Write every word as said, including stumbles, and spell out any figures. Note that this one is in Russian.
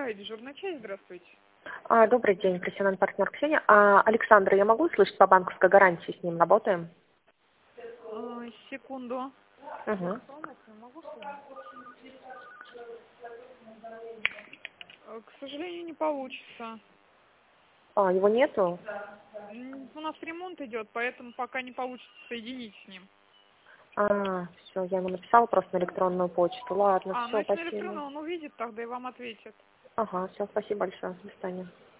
Прайд, дежурная часть, здравствуйте. А, добрый день, профессиональный партнер Ксения. А, Александра, я могу услышать по банковской гарантии, с ним работаем? А, секунду. Угу. Могу Э, К сожалению, не получится. А, его нету? М, У нас ремонт идет, поэтому пока не получится соединить с ним. А, все, я ему написала просто на электронную почту. Ладно, А, ну все, если на спасибо. электронную он увидит, тогда и вам ответит. Ага, все, спасибо большое. До свидания.